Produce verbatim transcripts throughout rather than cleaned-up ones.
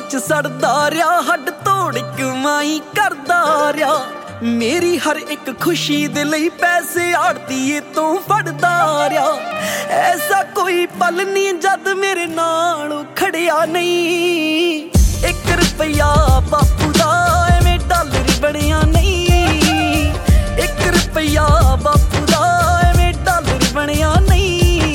ਚ ਸੜਦਾ ਰਿਆ, ਹੱਡ ਤੋੜ ਕਮਾਈ ਕਰਦਾ ਰਿਆ। ਮੇਰੀ ਹਰ ਇੱਕ ਖੁਸ਼ੀ ਦੇ ਲਈ ਪੈਸੇ ਆੜਤੀਏ ਤੋਂ ਫੜਦਾ ਰਿਆ। ਐਸਾ ਕੋਈ ਪਲ ਨਹੀਂ ਜਦ ਮੇਰੇ ਨਾਲ ਖੜਿਆ ਨਹੀਂ। ਇੱਕ ਰੁਪਈਆ ਬਾਪੂ ਦਾ ਐਵੇਂ ਡਾਲਰ ਬਣਿਆ ਨਹੀਂ। ਇੱਕ ਰੁਪਈਆ ਬਾਪੂ ਦਾ ਐਵੇਂ ਡਾਲਰ ਬਣਿਆ ਨਹੀਂ।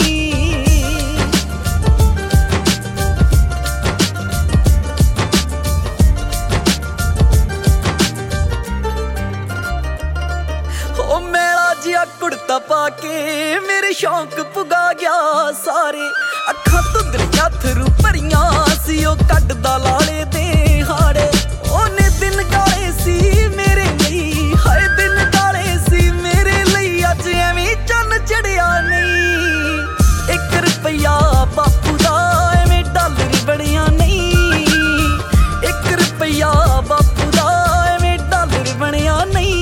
ਉਹ ਮੈਲਾ ਜਿਹਾ ਕੁੜਤਾ ਪਾ ਕੇ ਮੇਰੇ ਸ਼ੌਂਕ ਪੁਗਾ ਗਿਆ ਸਾਰੇ। ਅੱਖਾਂ ਧੁੰਦਲੀਆਂ ਥਰੂ ਭਰੀਆਂ ਸੀ, ਉਹ ਕੱਢਦਾ ਲਾਲੇ ਦੇ ਹਾੜੇ। ਉਹਨੇ ਦਿਨ ਕਾਲੇ ਸੀ ਮੇਰੇ ਲਈ, ਹਾਏ ਦਿਨ ਕਾਲੇ ਸੀ ਮੇਰੇ ਲਈ। ਅੱਜ ਐਵੇਂ ਚੰਨ ਚੜਿਆ ਨਹੀਂ। ਇੱਕ ਰੁਪਈਆ ਬਾਪੂ ਦਾ ਐਵੇਂ ਡਾਲਰ ਬਣਿਆ ਨਹੀਂ। ਇੱਕ ਰੁਪਈਆ ਬਾਪੂ ਦਾ ਐਵੇਂ ਡਾਲਰ ਬਣਿਆ ਨਹੀਂ।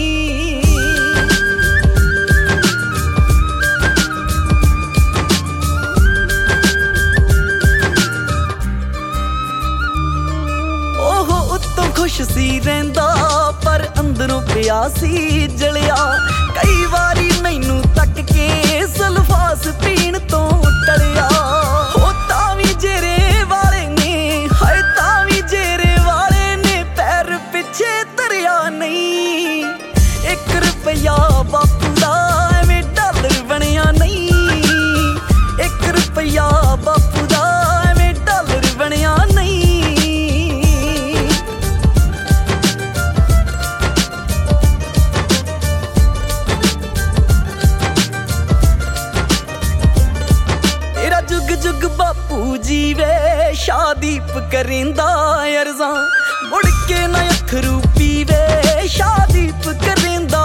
ਖੁਸ਼ ਸੀ ਰਹਿੰਦਾ ਪਰ ਅੰਦਰੋਂ ਪਿਆ ਸੀ ਜਲਿਆ। ਕਈ ਵਾਰੀ ਮੈਨੂੰ ਤੱਕ ਕੇ ਸਲਫਾਸ ਪੀਣ ਤੋਂ ਟਲਿਆ। ਉਹ ਤਾਂ ਵੀ ਜੇਰੇ ਵਾਲੇ ਨੇ, ਹਾਏ ਤਾਂ ਵੀ ਜੇਰੇ ਵਾਲੇ ਨੇ, ਪੈਰ ਪਿੱਛੇ ਧਰਿਆ ਨਹੀਂ। ਇੱਕ ਰੁਪਈਆ ਬਾਪੂ ਦਾ ਐਵੇਂ ਡਾਲਰ ਬਣਿਆ ਨਹੀਂ। ਇੱਕ ਰੁਪਈਆ ਬਾਪੂ ਦਾ ਐਵੇਂ ਡਾਲਰ ਬਣਿਆ ਨਹੀਂ। ਜੁਗ ਜੁਗ ਬਾਪੂ ਜੀਵੇ, ਸ਼ਾਦੀਪ ਕਰਿੰਦਾ ਅਰਜ਼ਾਂ। ਮੁੜ ਕੇ ਨਾ ਅੱਥਰੂ ਪੀਵੇ, ਸ਼ਾਦੀਪ ਕਰਿੰਦਾ